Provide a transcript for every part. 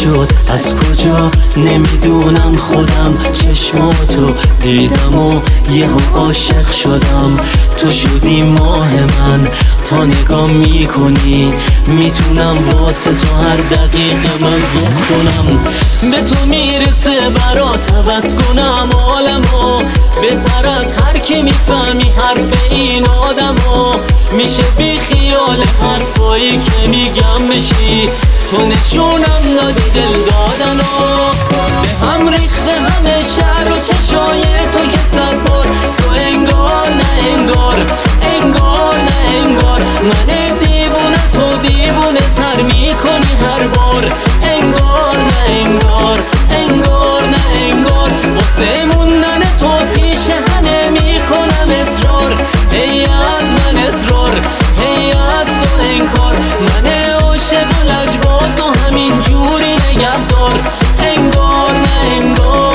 شد از کجا نمیدونم، خودم چشماتو دیدم و یهو عاشق شدم. تو شدی ماه من، تا نگاه میکنی میتونم واسه تو هر دقیقه من ذوق کنم. به تو میرسه برات عوض کنم عالمو، بهتر از هر کی میفهمی حرف این آدمو. میشه بی خیال حرفایی که میگم بشی، تو نشونم دادی دل دادنو. به هم ریخته همه شهر و چشای تو که صد بار، تو انگار نه انگار، انگار نه انگار. من دیوونه تو دیوونه تر میکنی هر بار، انگار نه انگار، انگار نه انگار. واسه موندن تو پیش همه میکنم اصرار، هی از من اصرار، هی از تو انکار. من عاشق و لجباز و همین جوری نگهدار، انگار نه انگار.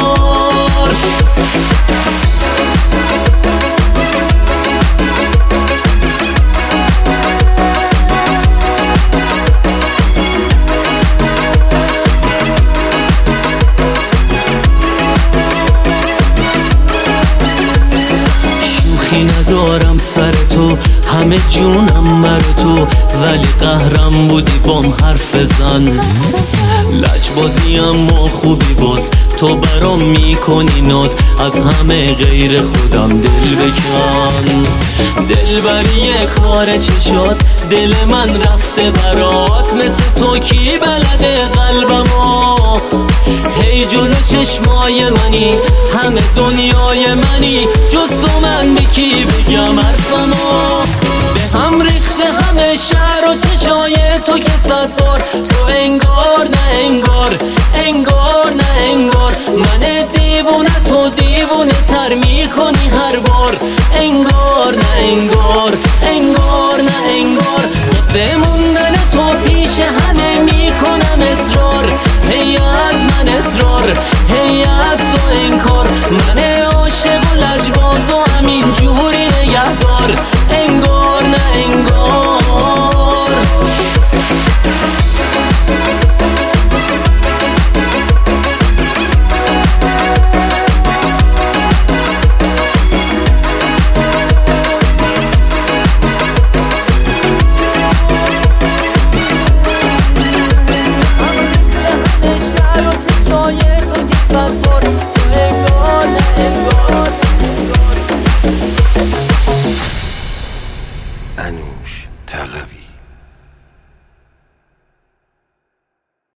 شوخی ندارم سر تو، همه جونم مر تو، ولی قهرم بودی بام حرف بزن. لجبازیم و خوبی باز، تو برام میکنی ناز، از همه غیر خودم دل بکن. دلبری کار چشات، دل من رفته برات، مثل تو کی بلده قلبمو. هی جلو چشمای منی، همه دنیای منی، جز تو من به کی بگم حرفمو. به هم ریخته همه شهر و چشای تو که صد بار، تو انگار نه انگار، انگار نه انگار. من دیوونه تو دیوونه تر میکنی هر بار، انگار نه انگار، انگار نه انگار. واسه موندن تو پیش همه میکنم اصرار، هی از من اصرار، هی از تو انکار. من عاشق و لجباز و همین جوری نگهدار، انگار نه انگار. انوش تقوی.